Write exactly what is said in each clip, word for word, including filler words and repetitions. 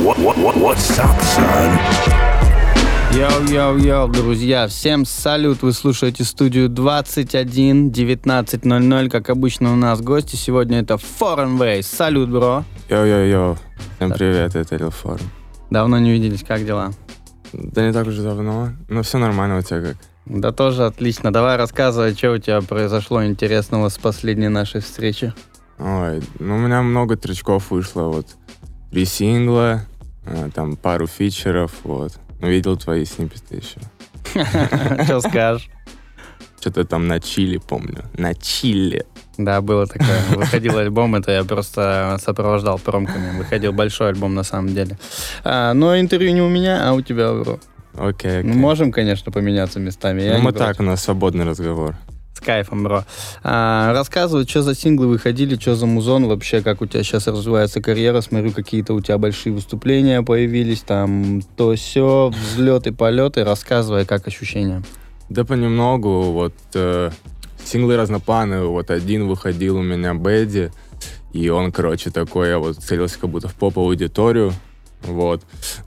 What's up, son? Йоу-йоу-йоу, друзья, всем салют, вы слушаете студию двадцать один, девятнадцать ноль ноль, как обычно у нас гости, сегодня это Foreign Ways, салют, бро. Йоу-йоу-йоу, всем привет, это Real Foreign. Давно не виделись, как дела? Да не так уже давно, но все нормально, у тебя как? Да тоже отлично, давай рассказывай, что у тебя произошло интересного с последней нашей встречи. Ой, ну у меня много тречков вышло, вот, три сингла, там пару фичеров, вот. Ну, видел твои сниппеты еще. Что скажешь? Что-то там на чили, помню. На чили. Да, было такое. Выходил альбом, это я просто сопровождал промками. Выходил большой альбом на самом деле. А, но интервью не у меня, а у тебя, бро. Окей, окей. Мы можем, конечно, поменяться местами. Ну, мы так, у нас свободный разговор. С кайфом, бро. А, рассказывай, что за синглы выходили, что за музон вообще, как у тебя сейчас развивается карьера. Смотрю, какие-то у тебя большие выступления появились, там то-сё, взлеты, полеты. Рассказывай, как ощущения. Да понемногу, вот э, синглы разноплановые. Вот один выходил у меня Бэдди, и он, короче, такой, я вот целился как будто в поп-аудиторию, вот.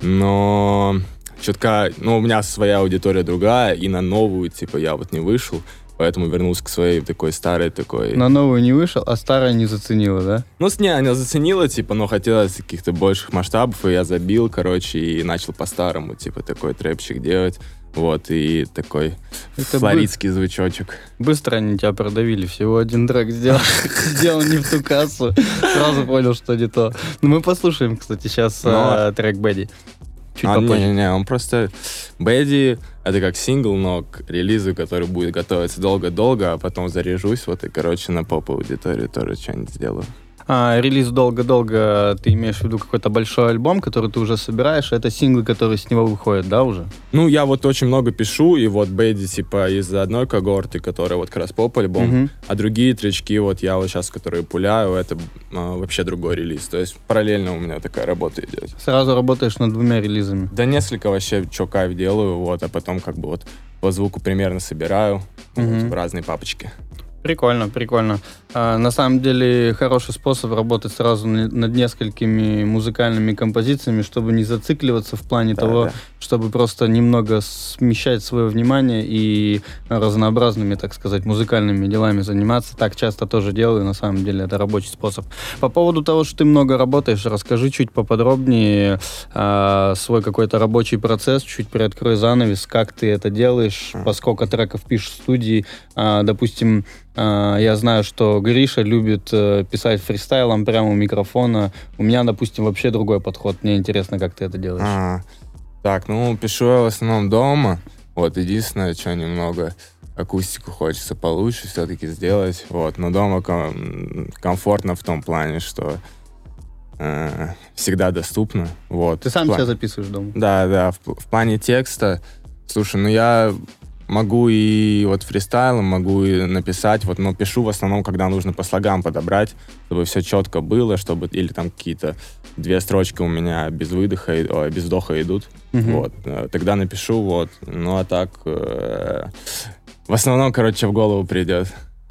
Но чутка, ну, у меня своя аудитория другая, и на новую, типа, я вот не вышел. Поэтому вернулся к своей такой старой такой... На новую не вышел, а старая не заценила, да? Ну, с ней она заценила, типа, но хотелось каких-то больших масштабов, и я забил, короче, и начал по-старому, типа, такой трэпчик делать. Вот, и такой это флоридский бы... звучочек. Быстро они тебя продавили, всего один трек сделал, сделал не в ту кассу. Сразу понял, что не то. Ну, мы послушаем, кстати, сейчас трек Бэдди. Чуть а, попозже. Не-не-не, он просто... Бэдди — это как сингл, но к релизу, который будет готовиться долго-долго, а потом заряжусь, вот, и, короче, на поп-аудиторию тоже что-нибудь сделаю. А, релиз долго-долго, ты имеешь в виду какой-то большой альбом, который ты уже собираешь, это синглы, которые с него выходят, да, уже? Ну, я вот очень много пишу, и вот Бэдди, типа, из одной когорты, которая вот как раз поп-альбом, uh-huh. а другие тречки, вот я вот сейчас, которые пуляю, это а, вообще другой релиз. То есть параллельно у меня такая работа идет. Сразу работаешь над двумя релизами? Да несколько вообще, что кайф делаю, вот, а потом как бы вот по звуку примерно собираю uh-huh. вот, в разные папочки. Прикольно, прикольно. А, на самом деле хороший способ работать сразу над несколькими музыкальными композициями, чтобы не зацикливаться в плане да, того, да. чтобы просто немного смещать свое внимание и разнообразными, так сказать, музыкальными делами заниматься. Так часто тоже делаю, на самом деле это рабочий способ. По поводу того, что ты много работаешь, расскажи чуть поподробнее а, свой какой-то рабочий процесс, чуть приоткрой занавес, как ты это делаешь, по сколько треков пишешь в студии, а, допустим, я знаю, что Гриша любит писать фристайлом прямо у микрофона. У меня, допустим, вообще другой подход. Мне интересно, как ты это делаешь. А, так, ну, пишу я в основном дома. Вот, единственное, что немного акустику хочется получше все-таки сделать. Вот, но дома ком- комфортно в том плане, что э, всегда доступно. Вот. Ты сам плане... себя записываешь дома? Да, да. В, в плане текста, слушай, ну я... Могу и вот фристайлом, могу и написать, вот, но пишу в основном, когда нужно по слогам подобрать, чтобы все четко было, чтобы или там какие-то две строчки у меня без выдоха, о, без вдоха идут, uh-huh. вот, тогда напишу, вот, ну а так э, в основном, короче, в голову придет.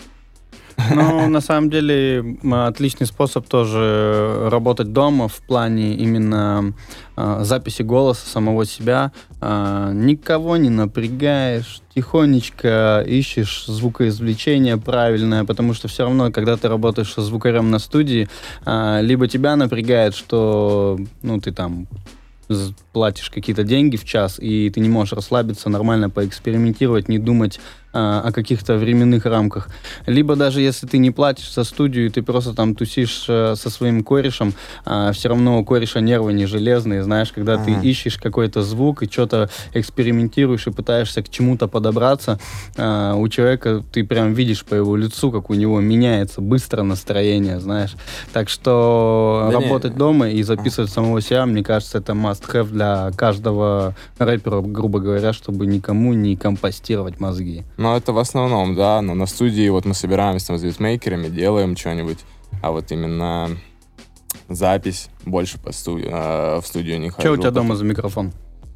Ну, на самом деле, отличный способ тоже работать дома в плане именно э, записи голоса самого себя. Э, никого не напрягаешь, тихонечко ищешь звукоизвлечение правильное, потому что все равно, когда ты работаешь со звукарем на студии, э, либо тебя напрягает, что, ну, ты там платишь какие-то деньги в час, и ты не можешь расслабиться, нормально поэкспериментировать, не думать а, о каких-то временных рамках. Либо даже если ты не платишь за студию, и ты просто там тусишь а, со своим корешем, а, все равно у кореша нервы не железные, знаешь, когда ага. ты ищешь какой-то звук и что-то экспериментируешь и пытаешься к чему-то подобраться, а, у человека ты прям видишь по его лицу, как у него меняется быстро настроение, знаешь. Так что да работать не... дома и записывать самого себя, мне кажется, это must-have для каждого рэпера, грубо говоря, чтобы никому не компостировать мозги. Ну, это в основном, да, но на студии вот мы собираемся там с битмейкерами, делаем что-нибудь, а вот именно запись больше по студию, э, в студию не хожу. Что у тебя дома за микрофон?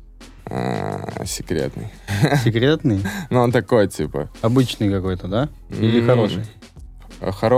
Э, секретный. Секретный? Ну, он такой, типа... Обычный какой-то, да? Или mm-hmm. хороший?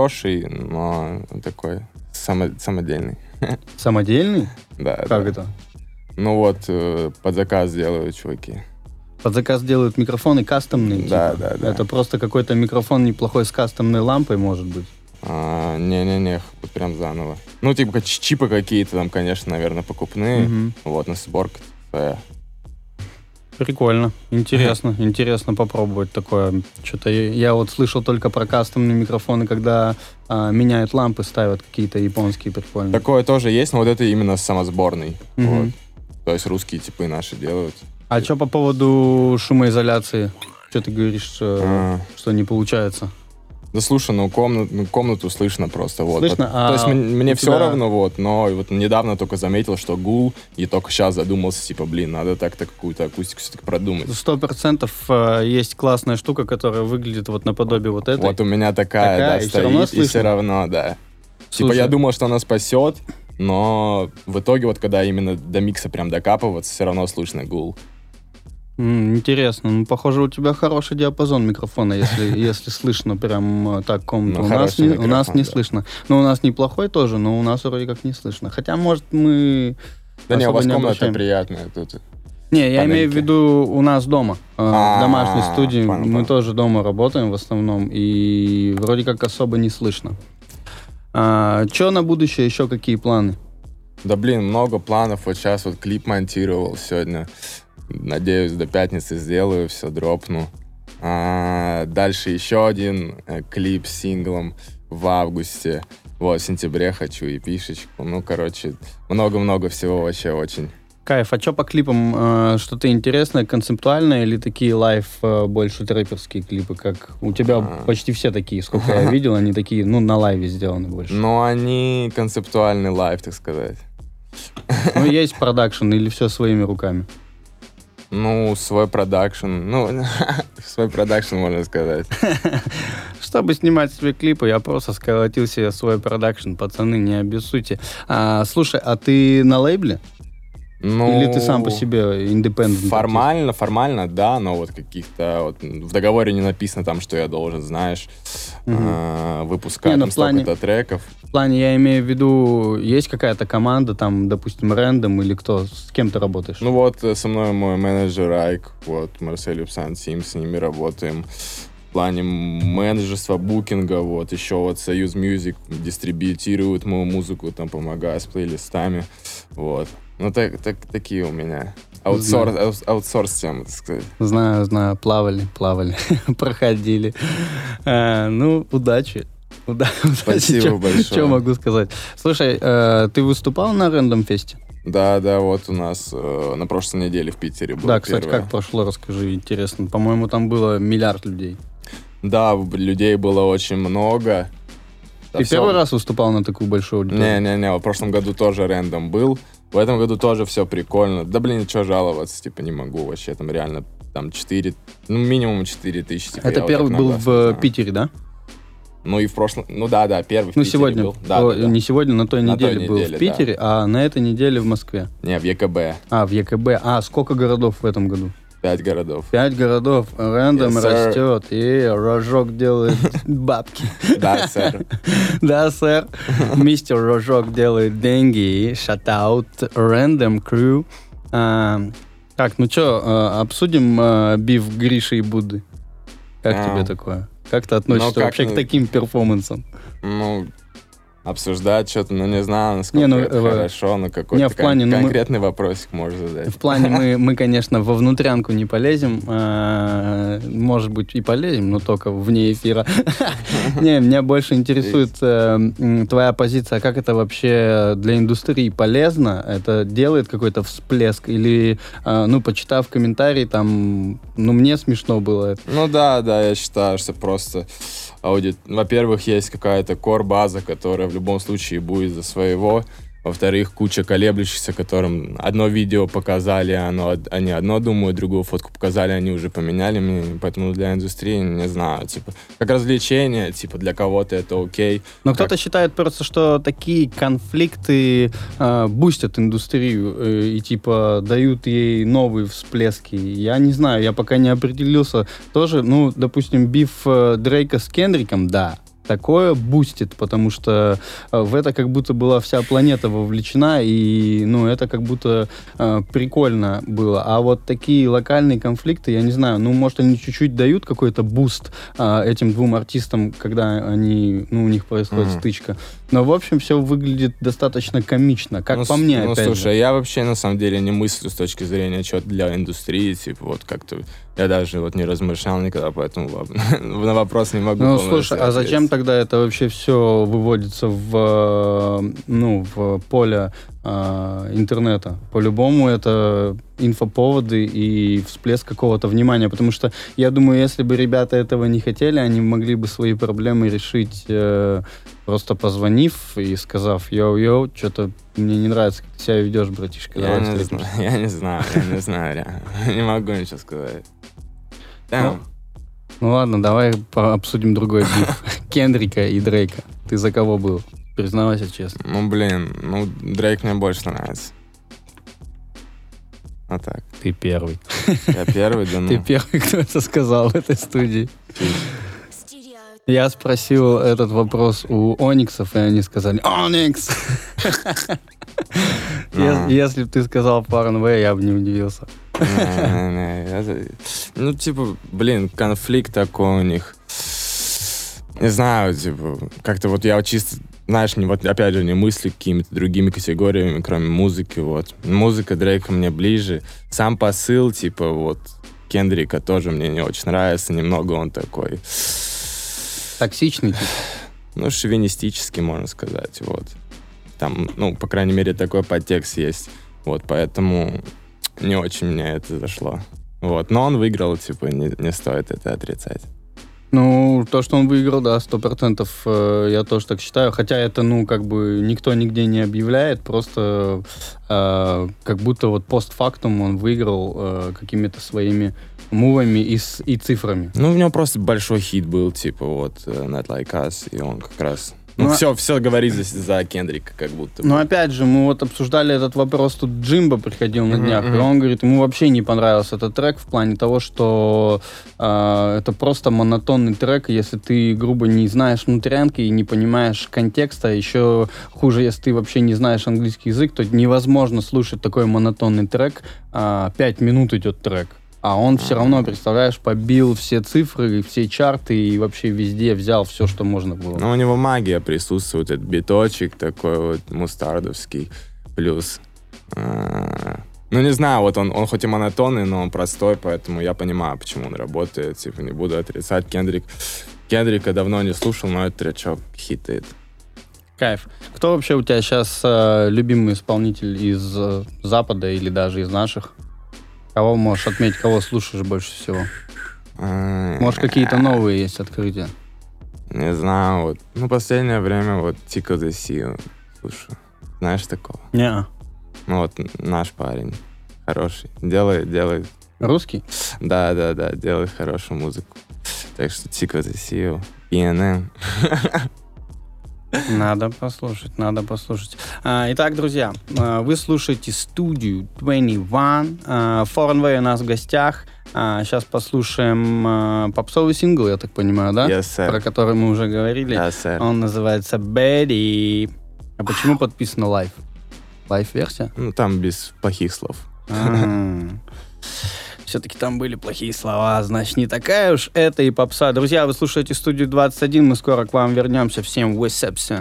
Хороший, но такой само- самодельный. Самодельный? Да. Как да. это? Ну вот, э, под заказ делают чуваки. Под заказ делают микрофоны кастомные? Да, типа? да, да. Это просто какой-то микрофон неплохой с кастомной лампой, может быть? А, не-не-не, вот прям заново. Ну, типа как чипы какие-то там, конечно, наверное, покупные. Мгм. Вот, на сборке своя. Прикольно, интересно, интересно попробовать такое. Что-то я, я вот слышал только про кастомные микрофоны, когда а, меняют лампы, ставят какие-то японские прикольные. Такое тоже есть, но вот это именно самосборный. Мгм. Вот. То есть русские типы наши делают. А что по поводу шумоизоляции? Что ты говоришь, что, А. что не получается? Да слушай, ну, комнат, ну комнату слышно просто. Вот. Слышно? Вот. А То есть м- мне у все тебя- равно, вот, но вот недавно только заметил, что гул, и только сейчас задумался, типа, блин, надо так-то какую-то акустику все-таки продумать. Сто процентов э, есть классная штука, которая выглядит вот наподобие вот этой. Вот у меня такая, Такая, да, и всё равно стоит, и все слышно? равно, да. Слушай, Типа я думал, что она спасет, но в итоге вот когда именно до микса прям докапываться, все равно слышно гул. м, интересно. Ну, похоже, у тебя хороший диапазон микрофона, если, если слышно прям э, так комнату. Ну, у, нас хороший не, у нас микрофон, не да. слышно. Ну, у нас неплохой тоже, но у нас вроде как не слышно. Хотя, может, мы... Да не, у особо вас не комната обращаем. приятная тут. Не, я имею в Панельки. виду у нас дома, э, в А, домашней студии. понял, Мы понял. тоже дома работаем в основном, и вроде как особо не слышно. А, че на будущее, еще какие планы? Да блин, много планов. Вот сейчас вот клип монтировал сегодня. Надеюсь, до пятницы сделаю, все дропну. А, дальше еще один э, клип с синглом в августе. Вот, в сентябре хочу и пишечку. Ну, короче, много-много всего вообще очень. Кайф, а что по клипам? э, Что-то интересное, концептуальное или такие лайв э, больше трэперские клипы? Как у тебя А. почти все такие, сколько я видел, они такие, ну, на лайве сделаны больше. Но они концептуальный лайв, так сказать. Ну, есть продакшн или все своими руками? Ну, свой продакшн. Ну, свой продакшн, можно сказать. Чтобы снимать свои клипы, я просто сколотил себе свой продакшн. Пацаны, не обессудьте. А, слушай, а ты на лейбле? Ну, Или ты сам по себе индепендент? Формально, формально, да, но вот каких-то... Вот, в договоре не написано там, что я должен, знаешь, Мгм. э, выпускать Не, ну, там в плане- столько-то треков. В плане, я имею в виду, есть какая-то команда, там, допустим, Рэндом или кто? С кем ты работаешь? Ну вот э, со мной мой менеджер Айк, вот, Марсель Юпсан Тим, с ними работаем. В плане менеджерства, букинга, вот, еще вот Союз Мьюзик дистрибьютирует мою музыку, там, помогая с плейлистами, вот. Ну, так, так, такие у меня аутсорс, аут- аутсорс-темы, так сказать. Знаю, знаю, плавали, плавали, проходили. А, ну, удачи. Уда- Спасибо удачи. большое. Что могу сказать? Слушай, э, ты выступал на Рэндом Фесте? Да, да, вот у нас э, на прошлой неделе в Питере было Да, кстати, первое. как прошло, расскажи, интересно. По-моему, там было миллиард людей. Да, в- людей было очень много. Да Ты всё- первый раз выступал на такую большую аудиторию? Не-не-не, в прошлом году тоже рэндом был. В этом году тоже все прикольно. Да, блин, что жаловаться, типа, не могу вообще. Там реально, там четыре, ну, минимум четыре тысячи. Типа, Это я вот первый так был на глаз в не знаю. Питере, да? Ну, и в прошлом, ну, да, да, первый в Ну, Питере сегодня. был. Да, О, да, да. Не сегодня, на той На той неделе был неделе, в Питере, а на этой неделе в Москве. Не, в ЕКБ. А, в ЕКБ. А, сколько городов в этом году? Пять городов. Пять городов. Рэндом Yes, sir. растет. И Рожок делает бабки. Да, сэр. Да, сэр. Мистер Рожок делает деньги. Шатаут Рэндом Крю. Так, ну что, обсудим а, биф Гриши и Будды? Как А. тебе такое? Как ты относишься Ну, как вообще не- к таким перформансам? Ну, обсуждать что-то, ну, не знаю, насколько Не, ну, это э, хорошо, но какой-то не, в плане, кон- ну, мы- конкретный вопросик можешь задать. В плане мы, мы, конечно, во внутрянку не полезем. а, Может быть, и полезем, но только вне эфира. Не, меня больше интересует э, м, твоя позиция. Как это вообще для индустрии полезно? Это делает какой-то всплеск? Или, э, ну, почитав комментарии, там, ну, мне смешно было это. Ну да, да, я считаю, что просто аудит... Во-первых, есть какая-то кор-база, которая в любом случае будет за своего. Во-вторых, куча колеблющихся, которым одно видео показали, оно, они одно думают, другую фотку показали, они уже поменяли мне. Поэтому для индустрии, не знаю, типа, как развлечение, типа, для кого-то это окей. Но Как- кто-то считает просто, что такие конфликты э, бустят индустрию э, и типа дают ей новые всплески. Я не знаю, я пока не определился. Тоже, ну, допустим, биф э, Дрейка с Кендриком, да. такое бустит, потому что в это как будто была вся планета вовлечена, и, ну, это как будто э, прикольно было. А вот такие локальные конфликты, я не знаю, ну, может, они чуть-чуть дают какой-то буст э, этим двум артистам, когда они, ну, у них происходит mm-hmm. стычка. Но, в общем, все выглядит достаточно комично, как ну, по мне, ну, опять слушай, же. я вообще, на самом деле, не мыслю с точки зрения чего-то для индустрии, типа, вот как-то... Я даже вот не размышлял никогда, поэтому на вопрос не могу. Ну, слушай, а зачем тогда это вообще все выводится в, ну, в поле э, интернета? По-любому это инфоповоды и всплеск какого-то внимания, потому что я думаю, если бы ребята этого не хотели, они могли бы свои проблемы решить, э, просто позвонив и сказав: йоу-йоу, что-то мне не нравится, как ты себя ведешь, братишка. Я не знаю, я не знаю, я не знаю, реально. Не могу ничего сказать. Ну, ну ладно, давай обсудим другой биф. Кендрика и Дрейка. Ты за кого был? Признавайся честно. Ну, блин, ну, Дрейк мне больше нравится. А так. Ты первый. Я первый, да ну. Ты первый, кто это сказал в этой студии. Я спросил этот вопрос у Ониксов, и они сказали: Оникс! Если бы ты сказал Фарнвей, я бы не удивился. Ну, типа, блин, конфликт такой у них. Не знаю, типа, как-то вот я чисто, знаешь, не, вот опять же, не мыслю какими-то другими категориями, кроме музыки, вот. Музыка Дрейка мне ближе. Сам посыл, типа, вот, Кендрика тоже мне не очень нравится, немного он такой... Токсичный, типа? Ну, шовинистический, можно сказать, вот. Там, ну, по крайней мере, такой подтекст есть. Вот, поэтому не очень мне это зашло. Вот, но он выиграл, типа, не, не стоит это отрицать. Ну, то, что он выиграл, да, сто процентов, э, я тоже так считаю. Хотя это, ну, как бы никто нигде не объявляет, просто э, как будто вот постфактум он выиграл э, какими-то своими мувами и, с, и цифрами. Ну, у него просто большой хит был, типа, вот, Not Like Us, и он как раз... Ну, ну все, все говорит за, за Кендрика, как будто бы. Ну, опять же, мы вот обсуждали этот вопрос, тут Джимбо приходил на днях, mm-hmm. и он говорит, ему вообще не понравился этот трек в плане того, что э, это просто монотонный трек, если ты, грубо, не знаешь внутрянки и не понимаешь контекста, еще хуже, если ты вообще не знаешь английский язык, то невозможно слушать такой монотонный трек, э, пять минут идет трек. А он все равно, представляешь, побил все цифры, все чарты и вообще везде взял все, что можно было. Ну, у него магия присутствует, этот биточек такой вот мустардовский, плюс... Э, ну, не знаю, вот он, он хоть и монотонный, но он простой, поэтому я понимаю, почему он работает, типа, не буду отрицать. Кендрик, Кендрика давно не слушал, но этот тречок хитает. Кайф. Кто вообще у тебя сейчас э, любимый исполнитель из э, Запада или даже из наших? Кого можешь отметить, кого слушаешь больше всего? Может, какие-то новые есть открытия? Не знаю, вот. Ну, последнее время вот Tico the Seal слушаю. Знаешь такого? Не. Ну, вот наш парень. Хороший. Делает, делает. Русский? Да, да, да, делает хорошую музыку. Так что Tico the Seal, и эн эм. Надо послушать, надо послушать. А, итак, друзья, вы слушаете студию двадцать один. Foreign у нас в гостях. А, сейчас послушаем а, попсовый сингл, я так понимаю, да? Yes, sir. Про который мы уже говорили. Yes, sir. Он называется Betty. А почему подписано лайв? Лайв-версия? Ну, там без плохих слов. Все-таки там были плохие слова, значит, не такая уж это и попса. Друзья, вы слушаете студию двадцать один, мы скоро к вам вернемся. Всем ресепшн.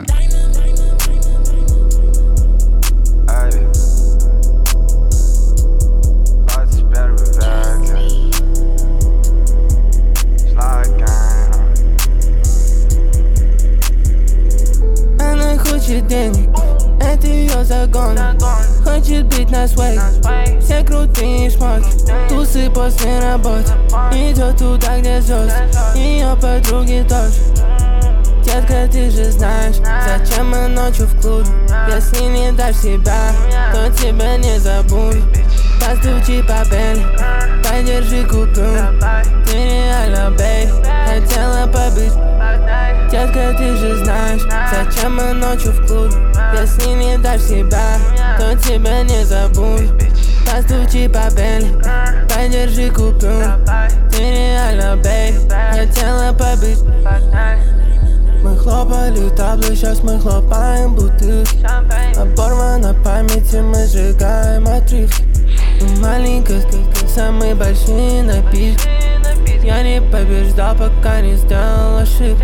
Она хочет денег, это ее загон. Хочет быть на свей, все крутые шмотки. Тусы после работы, идет туда, где звезды. Ее подруги тоже. Детка, ты же знаешь, зачем мы ночью в клубе. Если не дашь себя, то тебя не забуду. Постучи по Бенли, подержи купюру. Ты реально, бейб, хотела побыть. Детка, ты же знаешь, зачем мы ночью в клубе. Если не дашь себя, то тебя не забуду. Постучи по Бенли, подержи купюру. Ты реально, бейб, хотела побыть. Мы хлопали таблы, сейчас мы хлопаем бутылки. Оборвана памяти, мы сжигаем отрывки. Мы маленькая, как самые большие напитки. Я не побеждал, пока не сделал ошибки.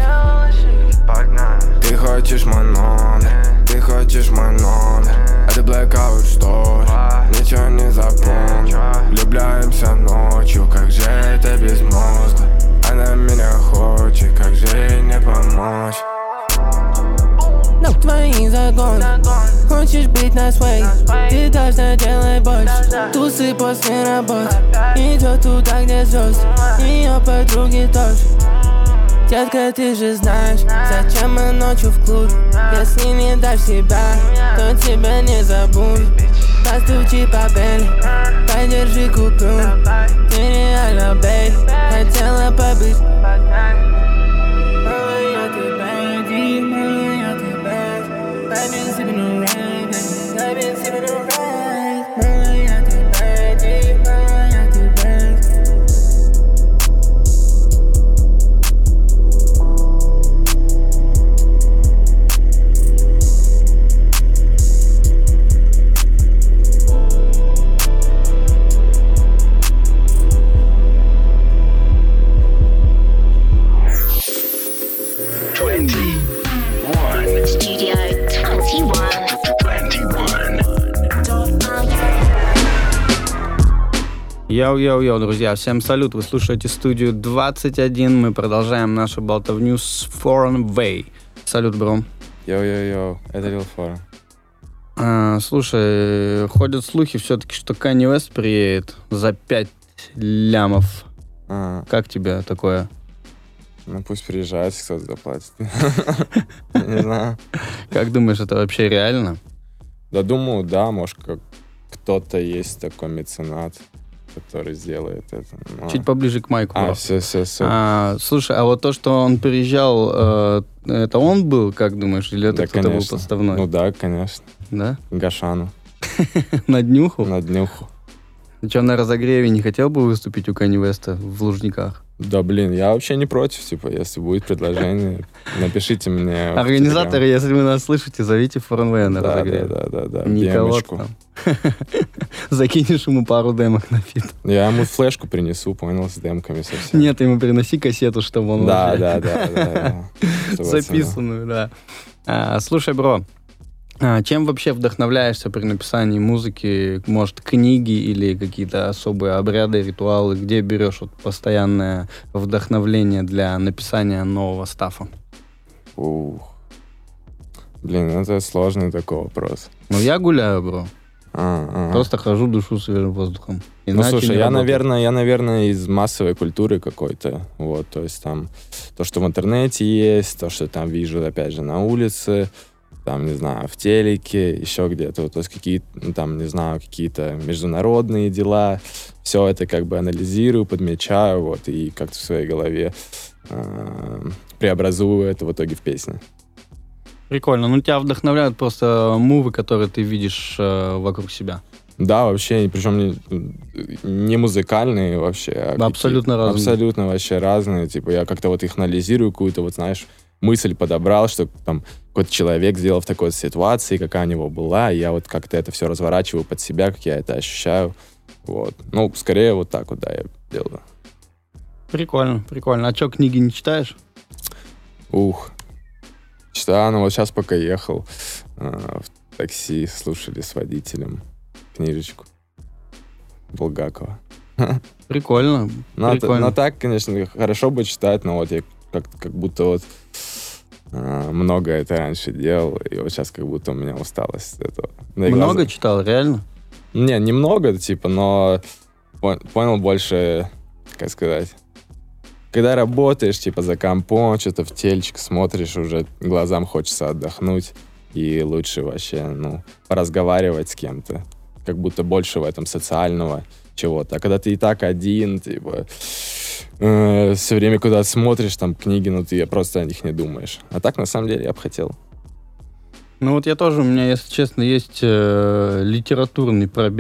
Ты хочешь мой номер, ты хочешь мой номер. Это blackout store, ничего не запомню. Влюбляемся ночью, как же это без мозга. Она меня хочет, как же ей не помочь. Но твои законы, хочешь быть на своей, ты должна делать больше. Тусы после работы, идет туда, где звезды, ее подруги тоже. Детка, ты же знаешь, зачем мы ночью в клубе. Если не дашь себя, то тебя не забудут. Постучи по Бенли, подержи купюру. Ты реально бейли, хотела побыть. Малая ты бэди, малая ты бэд. I've been sipping on rain, I've been sipping on rain. Малая ты бэди, малая ты бэд. Studio twenty-one. twenty-one. Йоу-йоу-йоу, друзья, всем салют, вы слушаете студию двадцать один, мы продолжаем нашу болтовню с Foreign Way. Салют, бро. Йоу-йоу-йоу, это Lil Foreign. А, слушай, ходят слухи все-таки, что Kanye West приедет за пять лямов. А, Как тебе такое? ну пусть приезжает, кто-то заплатит. Не знаю. Как думаешь, это вообще реально? Да думаю, да, может, как кто-то есть такой меценат, который сделает это. Но... Чуть поближе к майку. А, бро. все, все, все. А, слушай, а вот то, что он приезжал, э, это он был, как думаешь, или это Да, кто-то был конечно. подставной? Ну да, конечно. Да? Гашану. На днюху? На днюху. Ты что, на разогреве не хотел бы выступить у Kanye West'а в Лужниках? Да, блин, я вообще не против, типа, если будет предложение, напишите мне. в Организаторы, Telegram. если вы нас слышите, зовите Foreign Way на Да, разогрев. да, да, да, да. Не Демочку. кого-то там. Закинешь ему пару демок на фит. Я ему флешку принесу, понял, с демками совсем. Нет, ему приноси кассету, чтобы он Да, вообще да, да, да, да. Чтобы записанную, да. А, слушай, бро, а чем вообще вдохновляешься при написании музыки? Может, книги или какие-то особые обряды, ритуалы? Где берешь вот постоянное вдохновление для написания нового стафа? Ух. Блин, это сложный такой вопрос. Ну, я гуляю, бро. А, а. Просто хожу, дышу свежим воздухом. Ну, Иначе слушай, не я, работает. наверное, я, наверное, из массовой культуры какой-то. Вот, то есть там то, что в интернете есть, то, что там вижу, опять же, на улице, там, не знаю, в телеке, еще где-то. Вот, то есть какие-то, ну, там, не знаю, какие-то международные дела. Все это как бы анализирую, подмечаю, вот, и как-то в своей голове э, преобразую это в итоге в песни. Прикольно. Ну, тебя вдохновляют просто мувы, которые ты видишь э, вокруг себя. Да, вообще, причем не, не музыкальные вообще. А Да, абсолютно какие- разные. Абсолютно вообще разные. Типа я как-то вот их анализирую, какую-то вот, знаешь, мысль подобрал, что там какой-то человек сделал в такой ситуации, какая у него была, и я вот как-то это все разворачиваю под себя, как я это ощущаю. Вот. Ну, скорее вот так вот, да, я делаю. Прикольно, прикольно. А что, книги не читаешь? Ух. Читаю, ну вот сейчас пока ехал э, в такси, слушали с водителем книжечку Булгакова. Прикольно, Ну, а т- прикольно. ну, так, конечно, хорошо бы читать, но вот я как, как будто вот э, много это раньше делал, и вот сейчас как будто у меня усталость от этого. Да и Много глаза- читал, реально? Не, немного, типа, но пон- понял больше, как сказать, когда работаешь, типа, за компом, что-то в телечко смотришь, уже глазам хочется отдохнуть, и лучше вообще, ну, поразговаривать с кем-то, как будто больше в этом социального чего-то. А когда ты и так один, типа, э, все время куда-то смотришь, там, книги, ну, ты просто о них не думаешь. А так, на самом деле, я бы хотел. Ну вот я тоже, у меня, если честно, есть э, литературный пробел.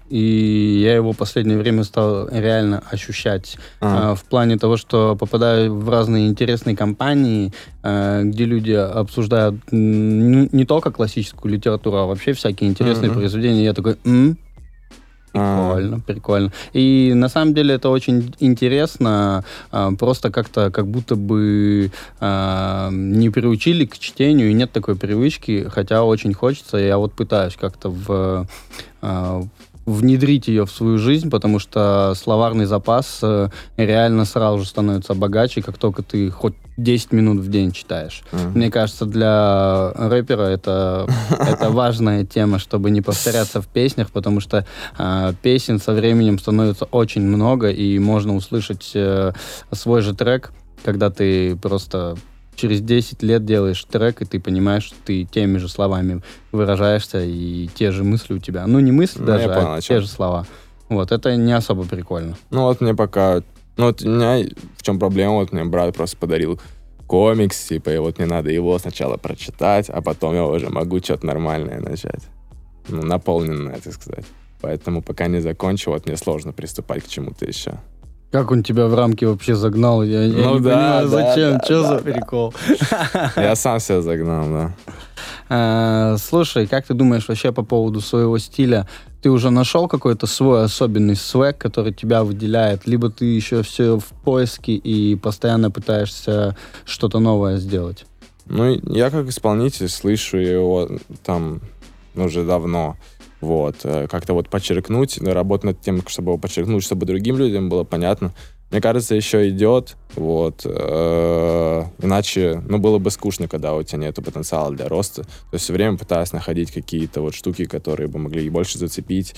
и я его в последнее время стал реально ощущать А. э, в плане того, что попадаю в разные интересные компании, э, где люди обсуждают м, не только классическую литературу, а вообще всякие интересные Мгм. произведения. Я такой, м, А. прикольно, прикольно. И на самом деле это очень интересно, а, просто как-то как будто бы а, не приучили к чтению, и нет такой привычки, хотя очень хочется. Я вот пытаюсь как-то в, а, внедрить ее в свою жизнь, потому что словарный запас э, реально сразу же становится богаче, как только ты хоть десять минут в день читаешь. Мгм. Мне кажется, для рэпера это, это важная тема, чтобы не повторяться в песнях, потому что э, песен со временем становится очень много, и можно услышать э, свой же трек, когда ты просто через десять лет делаешь трек, и ты понимаешь, что ты теми же словами выражаешься, и те же мысли у тебя. Ну, не мысли Ну, даже, я понял, а о те чем. же слова. Вот, это не особо прикольно. Ну вот мне пока... Ну вот у меня в чем проблема, вот мне брат просто подарил комикс, типа, и вот мне надо его сначала прочитать, а потом я уже могу что-то нормальное начать. Ну, наполненное, так сказать. Поэтому пока не закончу, вот мне сложно приступать к чему-то еще. Как он тебя в рамки вообще загнал? Я, я Ну не да, понимаю, да, зачем, да, что да, за да. прикол? Я сам себя загнал, да. А, слушай, как ты думаешь вообще по поводу своего стиля? Ты уже нашел какой-то свой особенный свэг, который тебя выделяет? Либо ты еще все в поиске и постоянно пытаешься что-то новое сделать? Ну, я как исполнитель слышу его там уже давно. Вот. э, Как-то вот подчеркнуть, работать над тем, чтобы его подчеркнуть, чтобы другим людям было понятно. Мне кажется, еще идет. Вот. э, Иначе, ну, было бы скучно, когда у тебя нет потенциала для роста. То есть все время пытаюсь находить какие-то вот штуки, которые бы могли и больше зацепить,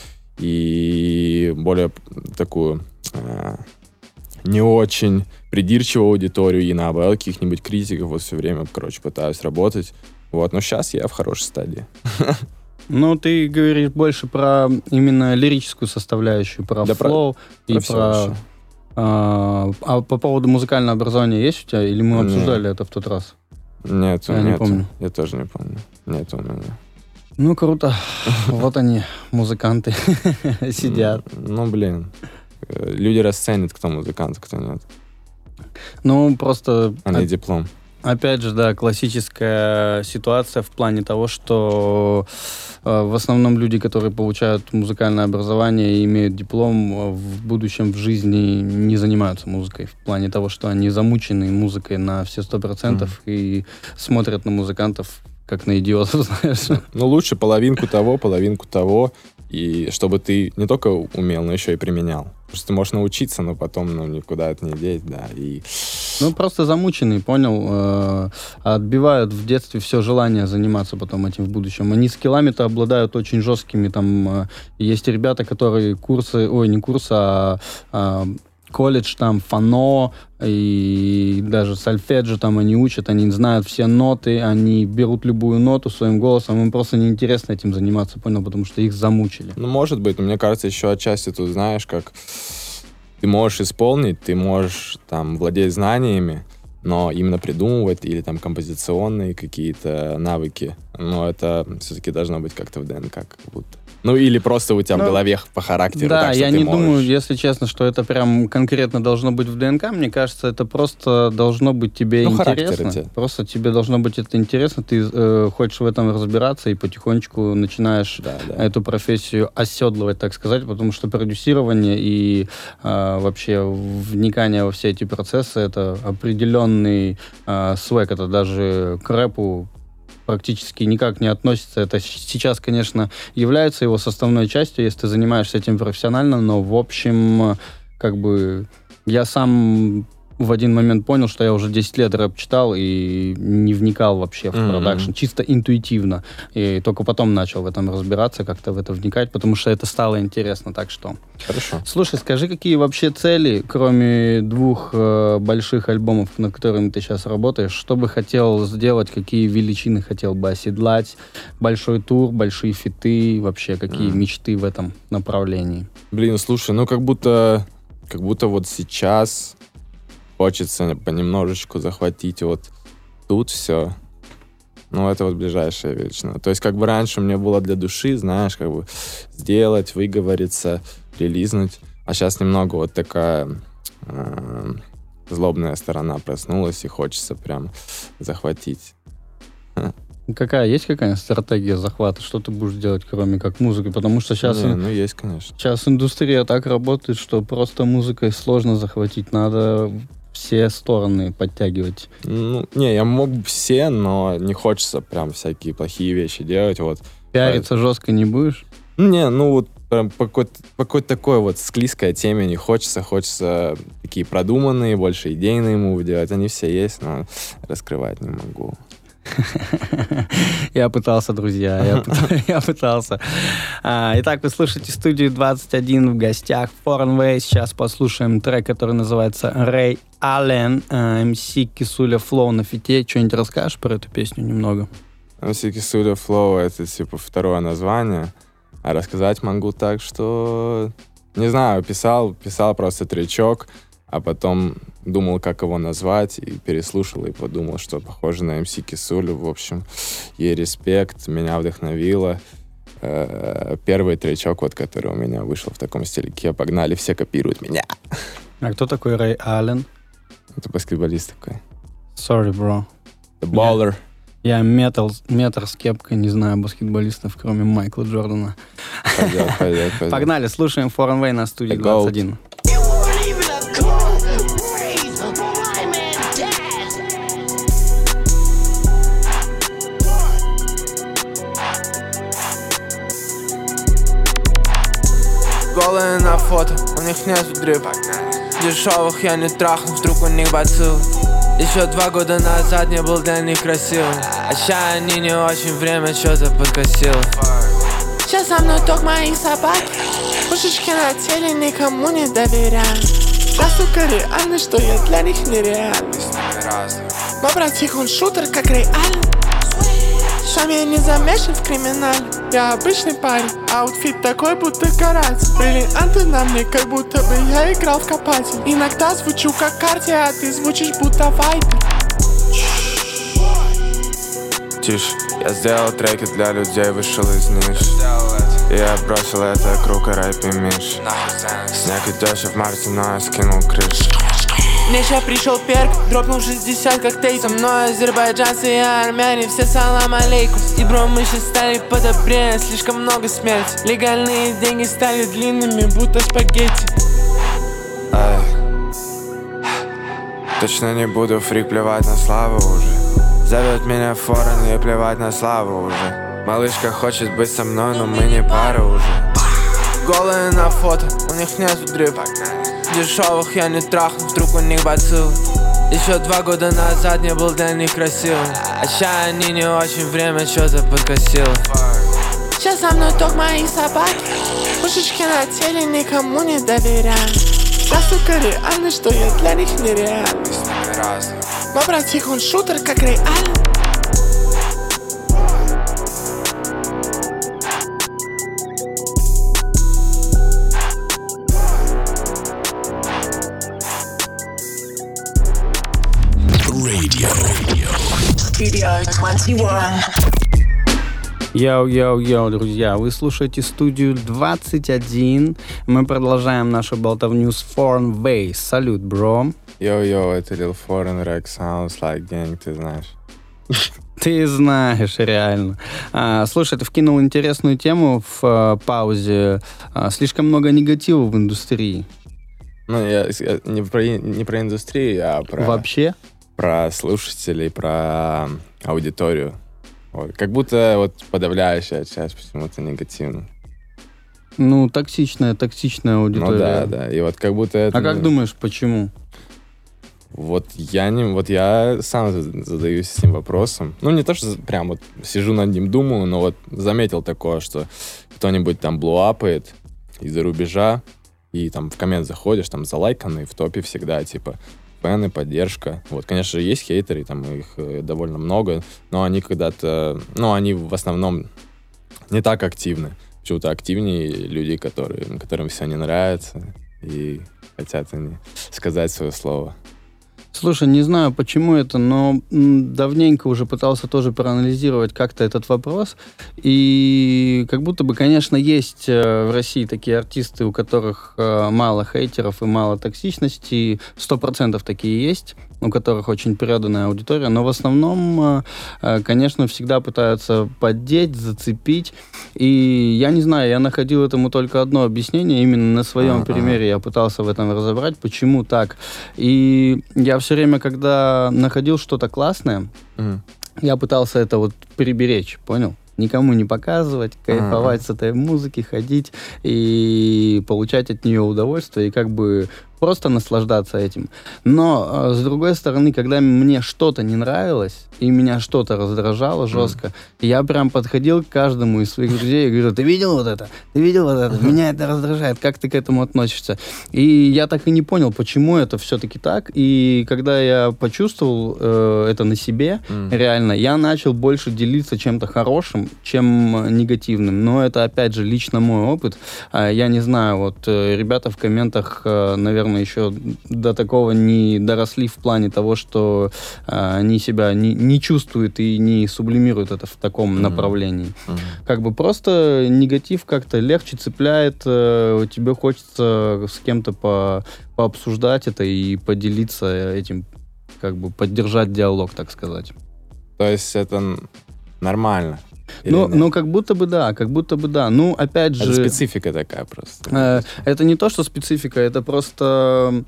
и более такую э, не очень придирчивую аудиторию, и наоборот, каких-нибудь критиков вот все время, короче, пытаюсь работать. Вот. Но сейчас я в хорошей стадии. Ну, ты говоришь больше про именно лирическую составляющую, про Да, про- флоу и про всё про... вообще. А, а по поводу музыкального образования есть у тебя? Или мы Не. обсуждали это в тот раз? Нет, Я не нету. помню. Я тоже не помню. Нет у меня. Ну, круто. Вот они, музыканты, сидят. Ну, блин. Э, Люди расценят, кто музыкант, кто нет. Ну, просто... А не диплом. Опять же, да, классическая ситуация в плане того, что э, в основном люди, которые получают музыкальное образование и имеют диплом, э, в будущем в жизни не занимаются музыкой. В плане того, что они замучены музыкой на все сто процентов Мгм. и смотрят на музыкантов как на идиотов, знаешь. Ну, лучше половинку того, половинку того, и чтобы ты не только умел, но еще и применял. Потому что ты можешь научиться, но потом ну, никуда это не деть, да, и... Ну, просто замученные, понял, э, отбивают в детстве все желание заниматься потом этим в будущем. Они скиллами-то обладают очень жесткими, там, э, есть ребята, которые курсы, ой, не курсы, а, а колледж, там, фано, и даже сольфеджио там они учат, они знают все ноты, они берут любую ноту своим голосом, им просто неинтересно этим заниматься, понял, потому что их замучили. Ну, может быть, но мне кажется, еще отчасти тут, знаешь, как ты можешь исполнить, ты можешь там владеть знаниями, но именно придумывать или там композиционные какие-то навыки, но это все-таки должно быть как-то в ДНК как будто. Ну, или просто у тебя Ну, в голове по характеру. Да, так, что я ты не можешь. думаю, если честно, что это прям конкретно должно быть в ДНК. Мне кажется, это просто должно быть тебе Ну, характер интересно. у тебя. Просто тебе должно быть это интересно. Ты э, хочешь в этом разбираться и потихонечку начинаешь Да, да. эту профессию оседлывать, так сказать, потому что продюсирование и э, вообще вникание во все эти процессы — это определенный э, свек. Это даже к рэпу практически никак не относится. Это сейчас, конечно, является его составной частью, если ты занимаешься этим профессионально, но, в общем, как бы я сам в один момент понял, что я уже десять лет рэп читал и не вникал вообще в Mm-hmm. продакшн, чисто интуитивно. И только потом начал в этом разбираться, как-то в это вникать, потому что это стало интересно, так что... Хорошо. Слушай, скажи, какие вообще цели, кроме двух э, больших альбомов, над которыми ты сейчас работаешь, что бы хотел сделать, какие величины хотел бы оседлать, большой тур, большие фиты, вообще какие Mm. мечты в этом направлении? Блин, слушай, ну как будто, как будто вот сейчас хочется понемножечку захватить вот тут все. Ну, это вот ближайшая величина. То есть, как бы раньше мне было для души, знаешь, как бы сделать, выговориться, релизнуть. А сейчас немного вот такая э, злобная сторона проснулась, и хочется прям захватить. Какая, есть какая-нибудь стратегия захвата? Что ты будешь делать, кроме как музыки? Потому что сейчас... Не, ну, есть, конечно. Сейчас индустрия так работает, что просто музыкой сложно захватить. Надо все стороны подтягивать. Ну, не, я мог бы все, но не хочется прям всякие плохие вещи делать. Вот. Пиариться Поэтому... жестко не будешь? Не, ну вот прям по какой-то, по какой-то такой вот склизкой теме не хочется. Хочется такие продуманные, больше идейные мувы делать. Они все есть, но раскрывать не могу. Я пытался, друзья, я, пыт... я пытался. А, итак, вы слушаете студию двадцать один, в гостях Foreign Way. Сейчас послушаем трек, который называется Ray Allen, эм си Кисуля Flow на фите. Что-нибудь расскажешь про эту песню немного? эм си Кисуля Flow — это типа второе название, а рассказать могу так, что не знаю, писал, писал просто тречок, а потом думал, как его назвать, и переслушал, и подумал, что похоже на эм си Кисулю. В общем, ей респект, меня вдохновило. Первый тречок, вот, который у меня вышел в таком стиле, погнали, все копируют меня. А кто такой Рэй Аллен? Это баскетболист такой. Sorry, bro. The baller. Я, я метал, метр с кепкой, не знаю баскетболистов, кроме Майкла Джордана. Пойдет, пойдет, пойдет. Погнали, слушаем Foreign Way на студии The двадцать один. Голые на фото, у них нету дрипа. Дешевых я не трахну, вдруг у них бацилл. Еще два года назад не был для них красивым, а ща они не очень, время что-то подкосило. Сейчас со мной только мои собаки, пушечки на теле, никому не доверяю. Настолько реально, что я для них нереальность. Но братик, он шутер, как Рэй Аллен. Сам я не замешан в криминале. Я обычный парень, аутфит такой, будто каратель. Бриллианты на мне, как будто бы я играл в копатель. Иногда звучу как карте, а ты звучишь будто вайпер. Тише, я сделал треки для людей, вышел из ниш. И я бросил это круг и рэп и миш. Снег и дождь в марте, но я скинул крышу. Мне ща пришел перк, дропнул шестьдесят коктейлей. Со мной азербайджанцы и армяне, все салам алейкум. И бро, мы щас стали подобрее, слишком много смерти. Легальные деньги стали длинными, будто спагетти. Эй, точно не буду фрик, плевать на славу уже. Зовет меня форен, и плевать на славу уже. Малышка хочет быть со мной, но мы не пара уже. Голые на фото, у них нету дрипа. Дешевых я не трахну, вдруг у них бацилл. Еще два года назад не был для них красивым, а ща они не очень, время что-то подкосило. Сейчас со мной только мои собаки, пушечки на теле, никому не доверяю. Настолько реально, что я для них нереальность. Но братик, он шутер, как Рэй Аллен. Studio двадцать один. Йоу-йоу-йоу, друзья, вы слушаете студию двадцать один. Мы продолжаем нашу болтовню с Foreign Way. Салют, бро. Йоу-йоу, это Lil Foreign Rec Sounds Like Gang, ты знаешь. Ты знаешь, реально. А, слушай, ты вкинул интересную тему в а, паузе. А, слишком много негатива в индустрии. Ну, я, я не, про, не про индустрию, а про... Вообще? Про слушателей, про аудиторию. Вот. Как будто вот подавляющая часть почему-то негативна. Ну, токсичная, токсичная аудитория. Ну да, да. И вот как будто это... А как думаешь, почему? Вот я не... Вот я сам задаюсь этим вопросом. Ну, не то, что прям вот сижу над ним, думаю, но вот заметил такое, что кто-нибудь там блоуапает из-за рубежа, и там в коммент заходишь, там залайканный, в топе всегда, типа, фэны, поддержка. Вот, конечно же, есть хейтеры, там их довольно много, но они когда-то... Ну, они в основном не так активны. Почему-то активнее люди, которые, которым все не нравится, и хотят они сказать свое слово. Слушай, не знаю, почему это, но давненько уже пытался тоже проанализировать как-то этот вопрос. И как будто бы, конечно, есть в России такие артисты, у которых мало хейтеров и мало токсичности. Сто процентов такие есть, у которых очень преданная аудитория. Но в основном, конечно, всегда пытаются поддеть, зацепить. И я не знаю, я находил этому только одно объяснение. Именно на своем А-а-а. примере я пытался в этом разобрать, почему так. И я все время, когда находил что-то классное, mm. я пытался это вот приберечь, понял? Никому не показывать, кайфовать А-а-а. с этой музыки, ходить и получать от нее удовольствие, и как бы просто наслаждаться этим. Но, с другой стороны, когда мне что-то не нравилось, и меня что-то раздражало жестко, mm. я прям подходил к каждому из своих друзей и говорю: ты видел вот это? Ты видел вот это? Меня это раздражает. Как ты к этому относишься? И я так и не понял, почему это все-таки так. И когда я почувствовал э, это на себе, mm. реально, я начал больше делиться чем-то хорошим, чем негативным. Но это, опять же, лично мой опыт. Я не знаю, вот ребята в комментах, наверное, еще до такого не доросли в плане того, что э, они себя не, не чувствуют и не сублимируют это в таком mm-hmm. направлении. Mm-hmm. Как бы просто негатив как-то легче цепляет, э, тебе хочется с кем-то по, пообсуждать это и поделиться этим, как бы поддержать диалог, так сказать. То есть это нормально? Ну, ну, как будто бы да, как будто бы да. Ну, опять же... Это специфика такая просто. Э, это не то, что специфика, это просто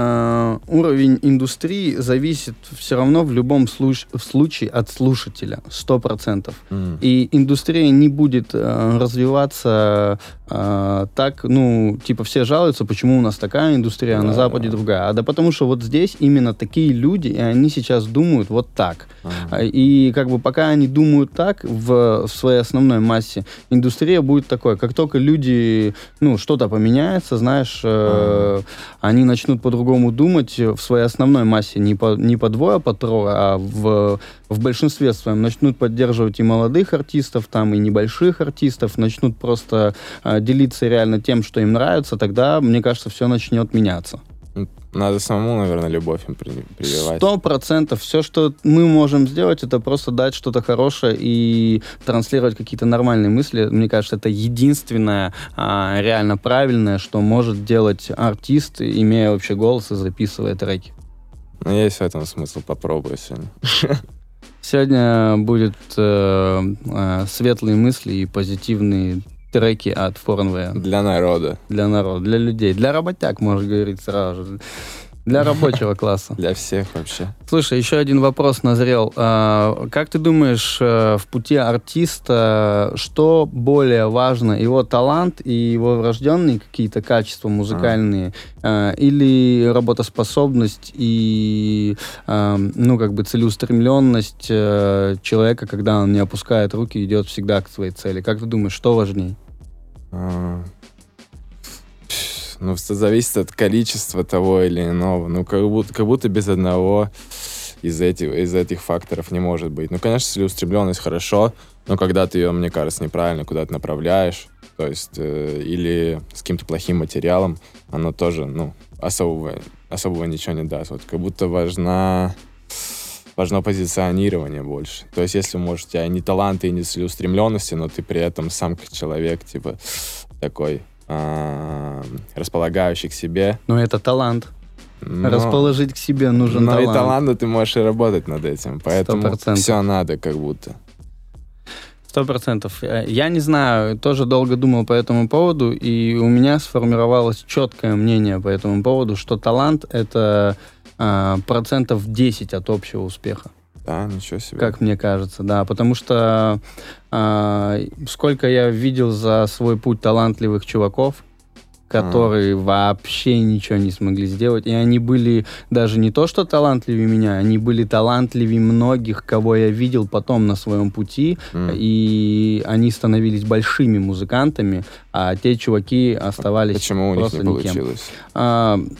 э, уровень индустрии зависит все равно в любом случ- в случае от слушателя, сто процентов. Mm. И индустрия не будет э, развиваться э, так, ну, типа все жалуются, почему у нас такая индустрия, а да, на Западе да. другая. А да потому что вот здесь именно такие люди, и они сейчас думают вот так. Uh-huh. И как бы пока они думают так в, в своей основной массе, индустрия будет такой. Как только люди, ну, что-то поменяется, знаешь, uh-huh. э, они начнут по-другому думать в своей основной массе, не по, не по двое, а по трое, а в, в большинстве своем начнут поддерживать и молодых артистов, там, и небольших артистов, начнут просто э, делиться реально тем, что им нравится, тогда, мне кажется, все начнет меняться. Надо самому, наверное, любовь им прививать. Сто процентов. Все, что мы можем сделать, это просто дать что-то хорошее и транслировать какие-то нормальные мысли. Мне кажется, это единственное а, реально правильное, что может делать артист, имея вообще голос и записывая треки. Ну, есть в этом смысл. Попробую сегодня. Сегодня будет э, э, светлые мысли и позитивные треки от Форнвея. Для народа. Для народа, для людей. Для работяг, можно говорить сразу же. Для рабочего класса. Для всех вообще. Слушай, еще один вопрос назрел. Как ты думаешь, в пути артиста, что более важно? Его талант и его врожденные какие-то качества музыкальные? А. Или работоспособность и, ну, как бы целеустремленность человека, когда он не опускает руки, идет всегда к своей цели? Как ты думаешь, что важнее? А. Ну, все зависит от количества того или иного. Ну, как будто, как будто без одного из этих, из этих факторов не может быть. Ну, конечно, целеустремленность хорошо, но когда ты ее, мне кажется, неправильно куда-то направляешь, то есть, э, или с каким-то плохим материалом, оно тоже, ну, особого, особого ничего не даст. Вот как будто важна, важно позиционирование больше. То есть, если, может, у тебя не таланты и не целеустремленности, но ты при этом сам как человек, типа, такой... располагающий к себе. Но это талант. Но, Расположить к себе нужен но талант. Но и талант, ты можешь и работать над этим. Поэтому сто процентов. Все надо как будто. Сто процентов. Я не знаю, тоже долго думал по этому поводу, и у меня сформировалось четкое мнение по этому поводу, что талант — это а, процентов десять от общего успеха. Да, ничего себе. Как мне кажется, да. Потому что э, сколько я видел за свой путь талантливых чуваков, которые а. вообще ничего не смогли сделать. И они были даже не то, что талантливее меня, они были талантливее многих, кого я видел потом на своем пути. Mm. И они становились большими музыкантами, а те чуваки оставались Почему у них просто не никем. получилось? А,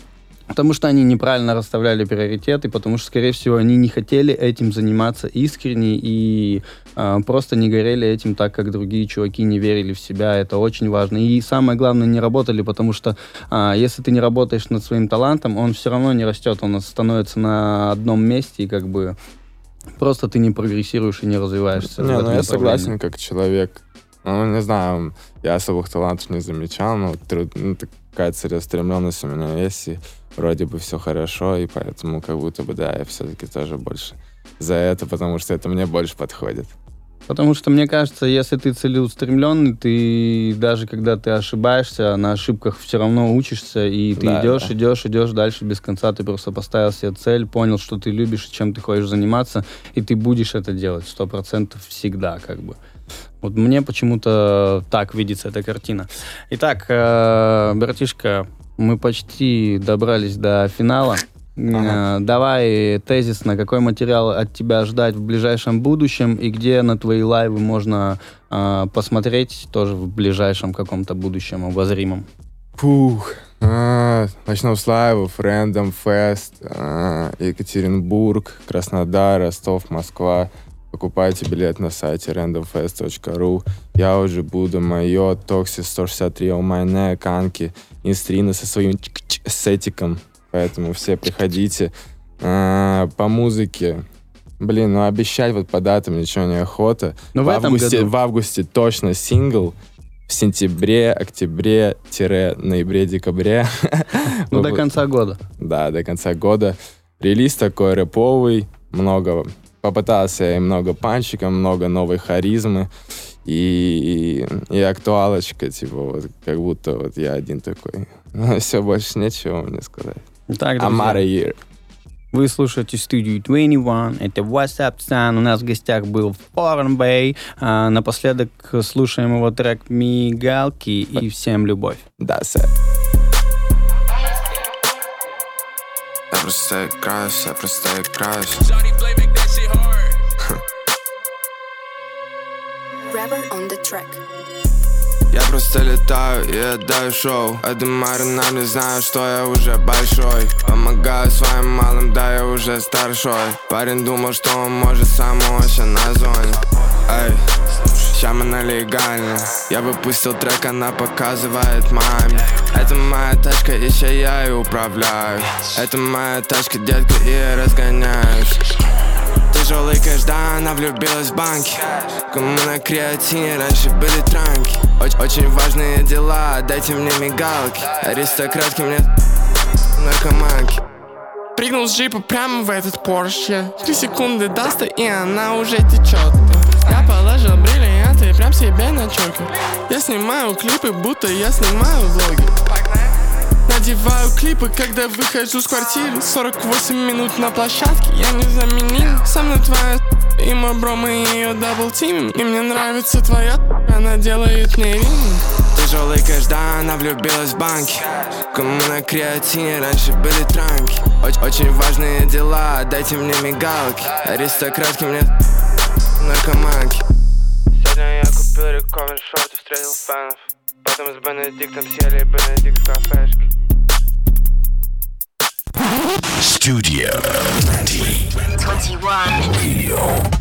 Потому что они неправильно расставляли приоритеты, потому что, скорее всего, они не хотели этим заниматься искренне и э, просто не горели этим так, как другие чуваки не верили в себя. Это очень важно. И самое главное, не работали, потому что э, если ты не работаешь над своим талантом, он все равно не растет, он становится на одном месте, и как бы просто ты не прогрессируешь и не развиваешься. Не, ну я согласен, как человек. Ну, не знаю, я особых талантов не замечал, но труд, ну, такая целеустремленность у меня есть, и вроде бы все хорошо, и поэтому как будто бы, да, я все-таки тоже больше за это, потому что это мне больше подходит. Потому что, мне кажется, если ты целеустремленный, ты даже когда ты ошибаешься, на ошибках все равно учишься, и ты да, идешь, да. идешь, идешь дальше без конца, ты просто поставил себе цель, понял, что ты любишь, чем ты хочешь заниматься, и ты будешь это делать сто процентов всегда, как бы. Вот мне почему-то так видится эта картина. Итак, э, братишка, мы почти добрались до финала. Ага. Э, давай тезисно, какой материал от тебя ждать в ближайшем будущем и где на твои лайвы можно э, посмотреть тоже в ближайшем каком-то будущем обозримом. Фух. А, начну с лайвов. Random Fest, а, Екатеринбург, Краснодар, Ростов, Москва. Покупайте билет на сайте рандом фест точка ру. Я уже буду, Майо, Токси, сто шестьдесят три, Омайне, Канки, Инстрина со своим сетиком. Поэтому все приходите. А, по музыке. Блин, ну обещать вот по датам ничего не охота. Но в, в, этом августе, году... в августе точно сингл. В сентябре, октябре, ноябре, декабре. Ну, до конца года. Да, до конца года. Релиз такой рэповый, много... Попытался и много панчика, много новой харизмы и, и, и актуалочка, типа, вот, как будто вот я один такой. Ну, все, больше нечего мне сказать. Так, Амара Year. Вы слушаете студию двадцать один, это WhatsApp Sun, у нас в гостях был Foreign Bay. А, напоследок слушаем его трек «Мигалки» и «Всем любовь». Да, сэр. Я просто играюсь, я просто играюсь. Я просто летаю и отдаю шоу. Адемары нам не знают, что я уже большой. Помогаю своим малым, да я уже старшой. Парень думал, что он может сам, он вообще на зоне. Эй, ща мы на легально. Я бы пустил трек, она показывает маме. Это моя тачка, еще я и управляю. Это моя тачка, детка, и я разгоняюсь. Тяжелый кэш, да, она влюбилась в банки. Кому на креатине раньше были транки. Оч- Очень важные дела, дайте мне мигалки. Аристократки мне наркоманки. Прыгнул с джипа прямо в этот Порше. Три секунды даста, и она уже течет. Я положил бриллианты прям себе на чокер. Я снимаю клипы, будто я снимаю влоги. Надеваю клипы, когда выхожу с квартиры. сорок восемь минут на площадке, я не заменил. Со мной твоя и мой бро, мы ее даблтимим. И мне нравится твоя, она делает мне ринг. Тяжелый кэш, да, она влюбилась в банки. Кому на креатине раньше были транки. Оч- Очень важные дела, дайте мне мигалки. Аристократки мне наркоманки. Сегодня я купил рековерд шорт и встретил фанов. Потом с Бенедиктом сели Бенедикт в кафешке. Studio двадцать один Radio.